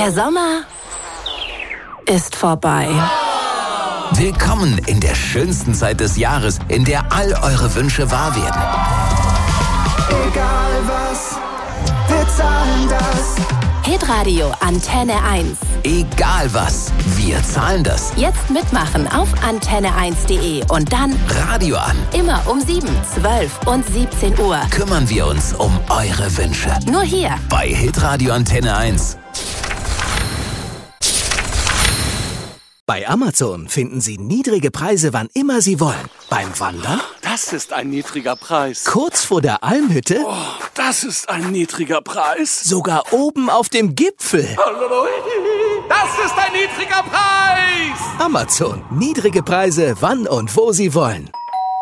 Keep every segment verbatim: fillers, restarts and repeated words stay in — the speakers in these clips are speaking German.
Der Sommer ist vorbei. Willkommen in der schönsten Zeit des Jahres, in der all eure Wünsche wahr werden. Egal was, wir zahlen das. Hitradio Antenne eins. Egal was, wir zahlen das. Jetzt mitmachen auf antenne eins punkt de und dann Radio an. Immer um sieben, zwölf und siebzehn Uhr. Kümmern wir uns um eure Wünsche. Nur hier bei Hitradio Antenne eins. Bei Amazon finden Sie niedrige Preise, wann immer Sie wollen. Beim Wandern? Das ist ein niedriger Preis. Kurz vor der Almhütte? Oh, das ist ein niedriger Preis. Sogar oben auf dem Gipfel. Das ist ein niedriger Preis. Amazon. Niedrige Preise, wann und wo Sie wollen.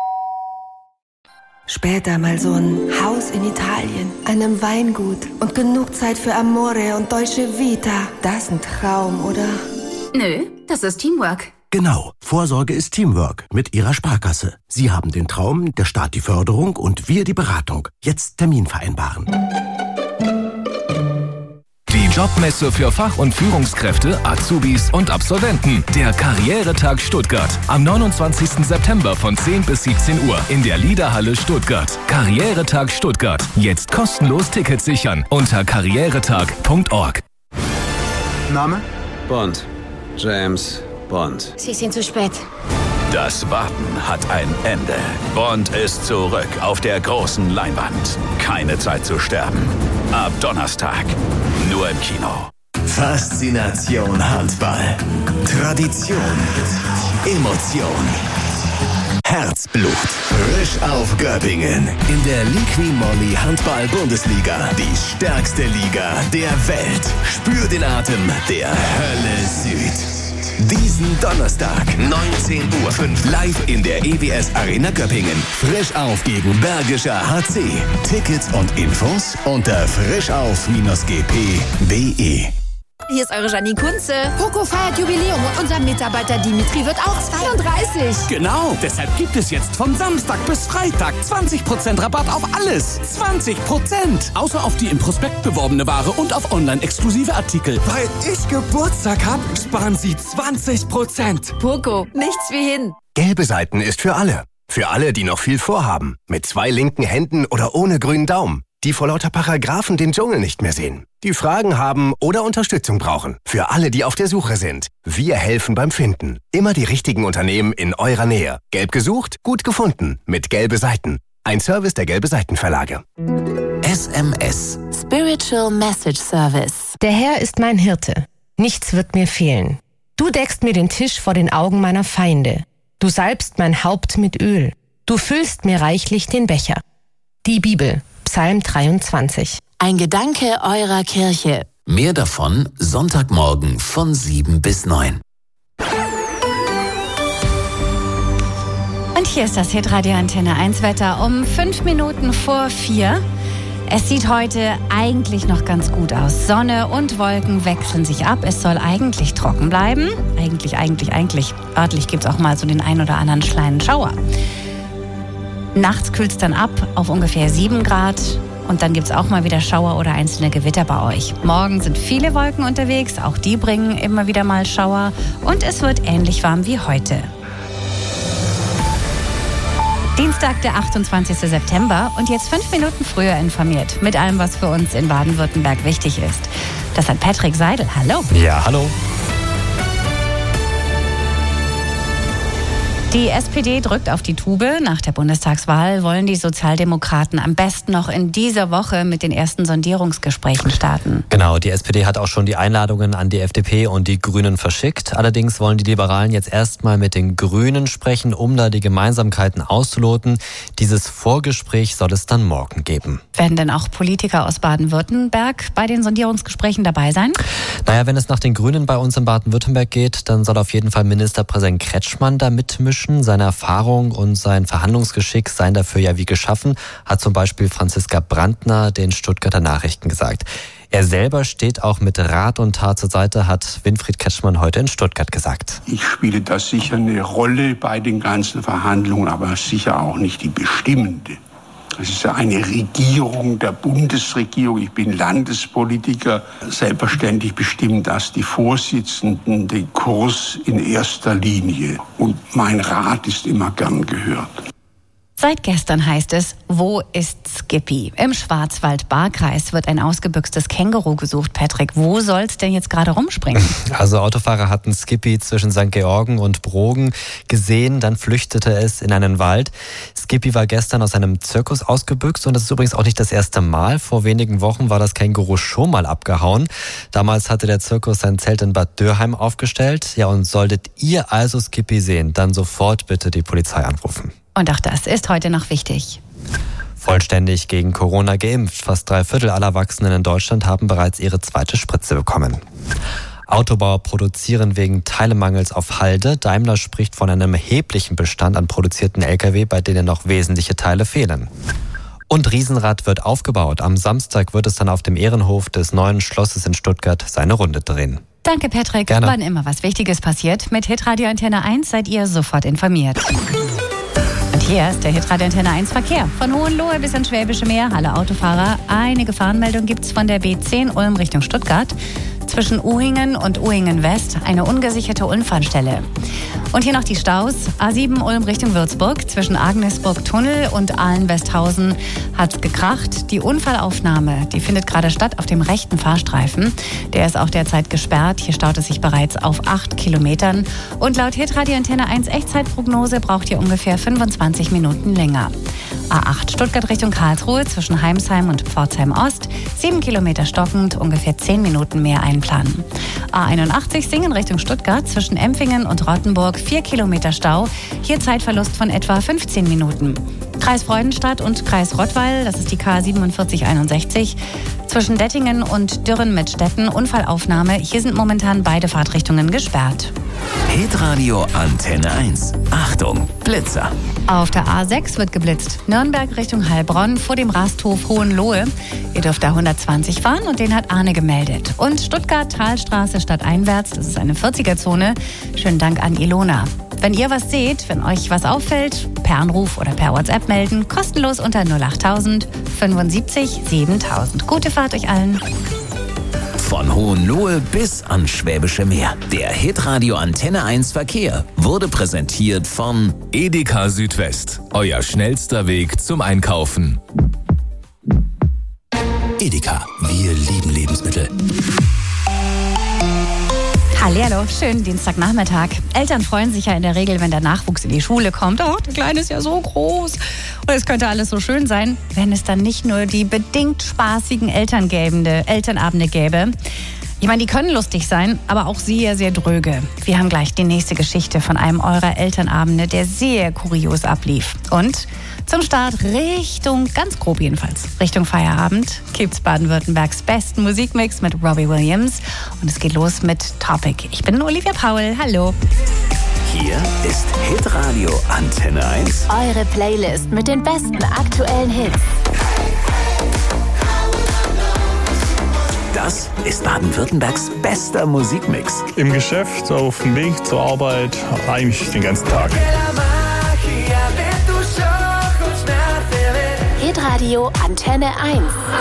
Später mal so ein Haus in Italien, einem Weingut und genug Zeit für Amore und Dolce Vita. Das ist ein Traum, oder? Nö, das ist Teamwork. Genau, Vorsorge ist Teamwork mit Ihrer Sparkasse. Sie haben den Traum, der Staat die Förderung und wir die Beratung. Jetzt Termin vereinbaren. Die Jobmesse für Fach- und Führungskräfte, Azubis und Absolventen. Der Karrieretag Stuttgart. Am neunundzwanzigsten September von zehn bis siebzehn Uhr in der Liederhalle Stuttgart. Karrieretag Stuttgart. Jetzt kostenlos Tickets sichern unter karrieretag punkt org. Name? Bond. James Bond. Sie sind zu spät. Das Warten hat ein Ende. Bond ist zurück auf der großen Leinwand. Keine Zeit zu sterben. Ab Donnerstag. Nur im Kino. Faszination Handball. Tradition. Emotion. Herzblut. Frisch auf Göppingen. In der Liqui Moly Handball-Bundesliga. Die stärkste Liga der Welt. Spür den Atem der Hölle Süd. Diesen Donnerstag, neunzehn Uhr fünf, live in der E W S Arena Göppingen. Frisch auf gegen Bergischer H C. Tickets und Infos unter frischauf G P punkt de. Hier ist eure Janine Kunze. Poco feiert Jubiläum und unser Mitarbeiter Dimitri wird auch zweiunddreißig. Genau, deshalb gibt es jetzt von Samstag bis Freitag zwanzig Prozent Rabatt auf alles. zwanzig Prozent! Außer auf die im Prospekt beworbene Ware und auf online-exklusive Artikel. Weil ich Geburtstag habe, sparen Sie zwanzig Prozent. Poco, nichts wie hin. Gelbe Seiten ist für alle. Für alle, die noch viel vorhaben. Mit zwei linken Händen oder ohne grünen Daumen. Die vor lauter Paragraphen den Dschungel nicht mehr sehen. Die Fragen haben oder Unterstützung brauchen. Für alle, die auf der Suche sind. Wir helfen beim Finden. Immer die richtigen Unternehmen in eurer Nähe. Gelb gesucht, gut gefunden. Mit Gelbe Seiten. Ein Service der Gelbe Seiten Verlage. S M S. Spiritual Message Service. Der Herr ist mein Hirte. Nichts wird mir fehlen. Du deckst mir den Tisch vor den Augen meiner Feinde. Du salbst mein Haupt mit Öl. Du füllst mir reichlich den Becher. Die Bibel. Psalm dreiundzwanzig. Ein Gedanke eurer Kirche. Mehr davon Sonntagmorgen von sieben bis neun. Und hier ist das Hitradio Antenne eins Wetter um fünf Minuten vor vier. Es sieht heute eigentlich noch ganz gut aus. Sonne und Wolken wechseln sich ab. Es soll eigentlich trocken bleiben. Eigentlich, eigentlich, eigentlich. Örtlich gibt es auch mal so den ein oder anderen kleinen Schauer. Nachts kühlt es dann ab auf ungefähr sieben Grad und dann gibt es auch mal wieder Schauer oder einzelne Gewitter bei euch. Morgen sind viele Wolken unterwegs, auch die bringen immer wieder mal Schauer und es wird ähnlich warm wie heute. Dienstag, der achtundzwanzigsten September und jetzt fünf Minuten früher informiert mit allem, was für uns in Baden-Württemberg wichtig ist. Das hat Patrick Seidel. Hallo. Ja, hallo. Die S P D drückt auf die Tube. Nach der Bundestagswahl wollen die Sozialdemokraten am besten noch in dieser Woche mit den ersten Sondierungsgesprächen starten. Genau, die S P D hat auch schon die Einladungen an die F D P und die Grünen verschickt. Allerdings wollen die Liberalen jetzt erstmal mit den Grünen sprechen, um da die Gemeinsamkeiten auszuloten. Dieses Vorgespräch soll es dann morgen geben. Werden denn auch Politiker aus Baden-Württemberg bei den Sondierungsgesprächen dabei sein? Naja, wenn es nach den Grünen bei uns in Baden-Württemberg geht, dann soll auf jeden Fall Ministerpräsident Kretschmann da mitmischen. Seine Erfahrung und sein Verhandlungsgeschick seien dafür ja wie geschaffen, hat zum Beispiel Franziska Brandner den Stuttgarter Nachrichten gesagt. Er selber steht auch mit Rat und Tat zur Seite, hat Winfried Kretschmann heute in Stuttgart gesagt. Ich spiele da sicher eine Rolle bei den ganzen Verhandlungen, aber sicher auch nicht die bestimmende. Das ist ja eine Regierung der Bundesregierung. Ich bin Landespolitiker. Selbstverständlich bestimmen das die Vorsitzenden den Kurs in erster Linie. Und mein Rat ist immer gern gehört. Seit gestern heißt es, wo ist Skippy? Im Schwarzwald-Baar-Kreis wird ein ausgebüchstes Känguru gesucht. Patrick, wo soll's denn jetzt gerade rumspringen? Also Autofahrer hatten Skippy zwischen Sankt Georgen und Brogen gesehen, dann flüchtete es in einen Wald. Skippy war gestern aus einem Zirkus ausgebüxt und das ist übrigens auch nicht das erste Mal. Vor wenigen Wochen war das Känguru schon mal abgehauen. Damals hatte der Zirkus sein Zelt in Bad Dürheim aufgestellt. Ja, und solltet ihr also Skippy sehen, dann sofort bitte die Polizei anrufen. Und auch das ist heute noch wichtig. Vollständig gegen Corona geimpft. Fast drei Viertel aller Erwachsenen in Deutschland haben bereits ihre zweite Spritze bekommen. Autobauer produzieren wegen Teilemangels auf Halde. Daimler spricht von einem erheblichen Bestand an produzierten L K W, bei denen noch wesentliche Teile fehlen. Und Riesenrad wird aufgebaut. Am Samstag wird es dann auf dem Ehrenhof des neuen Schlosses in Stuttgart seine Runde drehen. Danke, Patrick. Gerne. Wann immer was Wichtiges passiert, mit Hitradio Antenne eins seid ihr sofort informiert. Und hier ist der Hitradio Antenne eins Verkehr. Von Hohenlohe bis ins Schwäbische Meer. Alle Autofahrer. Eine Gefahrenmeldung gibt's von der B zehn Ulm Richtung Stuttgart. Zwischen Uhingen und Uhingen West eine ungesicherte Unfallstelle. Und hier noch die Staus. A sieben Ulm Richtung Würzburg. Zwischen Agnesburg Tunnel und Ahlen-Westhausen hat's gekracht. Die Unfallaufnahme, die findet gerade statt auf dem rechten Fahrstreifen. Der ist auch derzeit gesperrt. Hier staut es sich bereits auf acht Kilometern. Und laut Hitradio Antenne eins Echtzeitprognose braucht ihr ungefähr fünfundzwanzig Minuten länger. A acht Stuttgart Richtung Karlsruhe zwischen Heimsheim und Pforzheim Ost. sieben Kilometer stockend, ungefähr zehn Minuten mehr einplanen. A einundachtzig Singen Richtung Stuttgart zwischen Empfingen und Rottenburg. vier Kilometer Stau. Hier Zeitverlust von etwa fünfzehn Minuten. Kreis Freudenstadt und Kreis Rottweil, das ist die K siebenundvierzig einundsechzig. Zwischen Dettingen und Dürren-Mettstetten Unfallaufnahme. Hier sind momentan beide Fahrtrichtungen gesperrt. Hitradio Antenne eins. Achtung, Blitzer. Auf der A sechs wird geblitzt. Nürnberg Richtung Heilbronn vor dem Rasthof Hohenlohe. Ihr dürft da hundertzwanzig fahren und den hat Arne gemeldet. Und Stuttgart Talstraße stadteinwärts, das ist eine vierziger-Zone. Schönen Dank an Ilona. Wenn ihr was seht, wenn euch was auffällt, per Anruf oder per WhatsApp melden, kostenlos unter null achttausend fünfundsiebzig siebentausend. Gute Fahrt euch allen. Von Hohenlohe bis ans Schwäbische Meer. Der Hitradio Antenne eins Verkehr wurde präsentiert von Edeka Südwest. Euer schnellster Weg zum Einkaufen. Edeka, wir lieben Lebensmittel. Hallihallo, schönen Dienstagnachmittag. Eltern freuen sich ja in der Regel, wenn der Nachwuchs in die Schule kommt. Oh, der Kleine ist ja so groß. Und es könnte alles so schön sein, wenn es dann nicht nur die bedingt spaßigen Elterngebende, Elternabende gäbe. Ich meine, die können lustig sein, aber auch sehr, sehr dröge. Wir haben gleich die nächste Geschichte von einem eurer Elternabende, der sehr kurios ablief. Und zum Start Richtung, ganz grob jedenfalls, Richtung Feierabend gibt's Baden-Württembergs besten Musikmix mit Robbie Williams. Und es geht los mit Topic. Ich bin Olivia Paul. Hallo. Hier ist Hitradio Antenne eins. Eure Playlist mit den besten aktuellen Hits. Das ist Baden-Württembergs bester Musikmix. Im Geschäft, auf dem Weg zur Arbeit, eigentlich den ganzen Tag. Hitradio Antenne eins.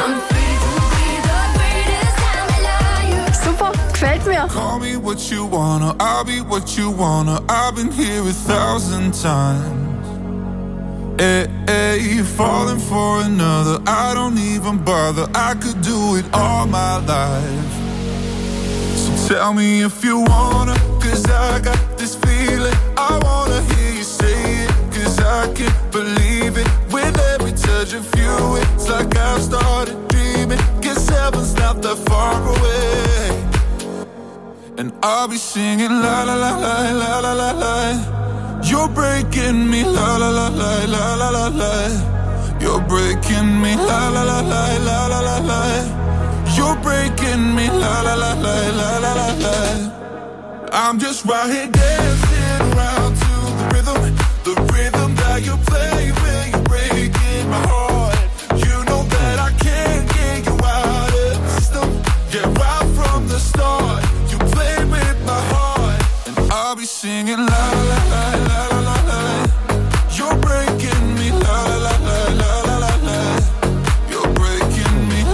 Super, gefällt mir. Call me what you wanna, I'll be what you wanna. I've been here a thousand times. Hey, hey, you're falling for another. I don't even bother. I could do it all my life. So tell me if you wanna, cause I got this feeling. I wanna hear you say it, cause I can't believe it. With every touch of you, it's like I've started dreaming. Guess heaven's not that far away. And I'll be singing la la la la la la la la. You're breaking me, la la la la la la la la. You're breaking me, la la la la la la la la. You're breaking me, la la la la la la la la. I'm just right here dancing around to the rhythm, the rhythm that you play when you're breaking my heart. You know that I can't get you out of the system. Yeah, right from the start, you played with my heart, and I'll be singing la la la.